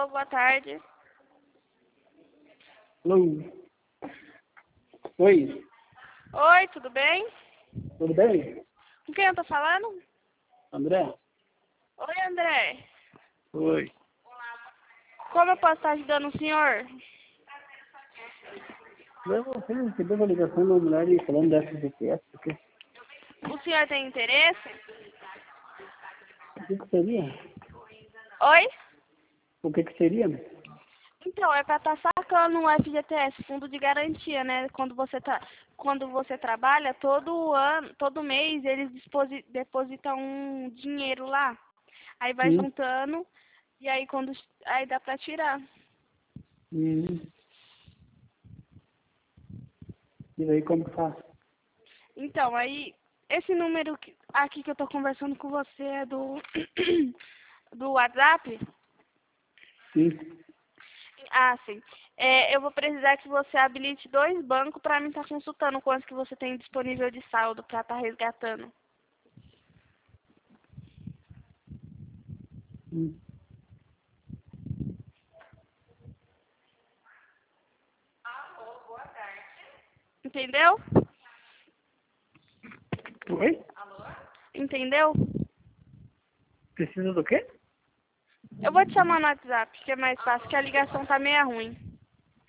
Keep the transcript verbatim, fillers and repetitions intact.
Alô, boa tarde. Alô? Oi, Oi, tudo bem? tudo bem? Com quem eu tô falando? André? Oi, André. Oi. Como eu posso estar ajudando o senhor? Eu você recebeu uma ligação de uma mulher aí falando da F G T S, o quê? O senhor tem interesse? O que que seria? Oi? O que que seria? Então, é pra estar sacando o F G T S, Fundo de Garantia, né? Quando você, tá, quando você trabalha, todo ano, todo mês, eles disposi- depositam um dinheiro lá. Aí vai Hum. juntando, e aí quando aí dá pra tirar. Hum. E daí como que faz? Então, aí, esse número que- aqui que eu tô conversando com você é do, do WhatsApp? Sim. Ah, sim. É, eu vou precisar que você habilite dois bancos para mim estar consultando quanto que você tem disponível de saldo para estar resgatando. Hum. Entendeu? Oi? Entendeu? Precisa do quê? Eu vou te chamar no WhatsApp, que é mais fácil, que a ligação tá meio ruim.